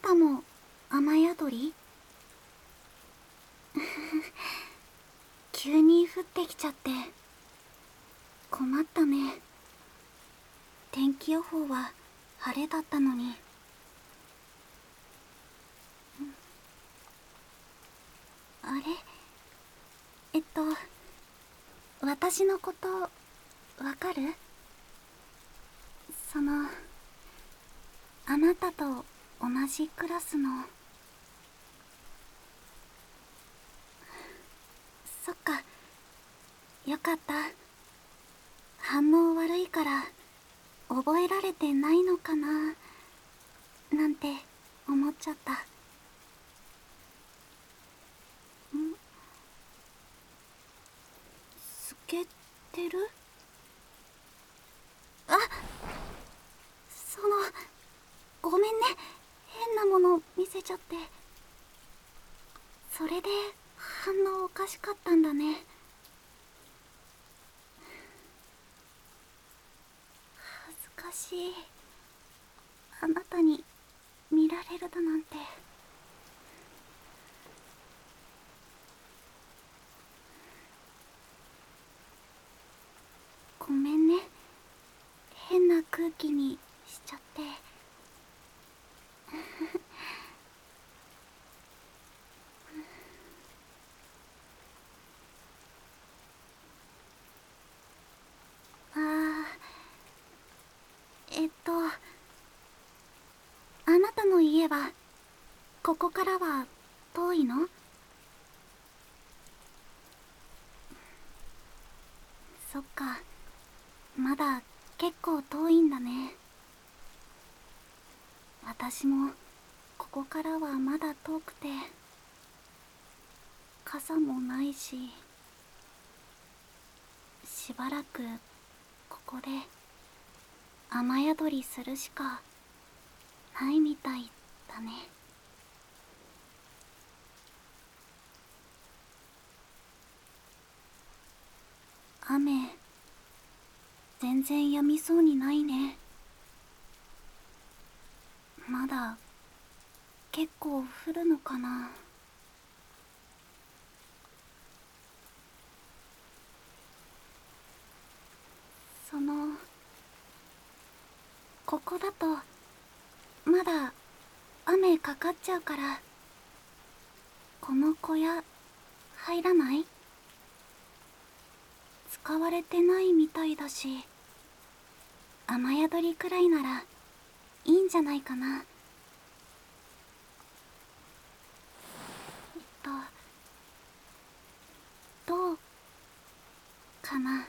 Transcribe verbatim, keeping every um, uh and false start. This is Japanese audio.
たも雨宿り？急に降ってきちゃって困ったね。天気予報は晴れだったのに。あれ、えっと私のことわかる？そのあなたと同じクラスの。そっか、よかった。反応悪いから覚えられてないのかななんて思っちゃった。ん？透けてる？あ、その、ごめんね。変なもの見せちゃって。それで反応おかしかったんだね。恥ずかしい。あなたに見られるだなんて。ごめんね。変な空気にしちゃって。あー、えっとあなたの家はここからは遠いの？そっか、まだ結構遠いんだね。私もここからはまだ遠くて、傘もないし、しばらくここで雨宿りするしかないみたいだね。雨全然止みそうにないね。まだ結構降るのかな。そのここだとまだ雨かかっちゃうから、この小屋入らない？使われてないみたいだし、雨宿りくらいならいいんじゃないかな。えっとどうかな。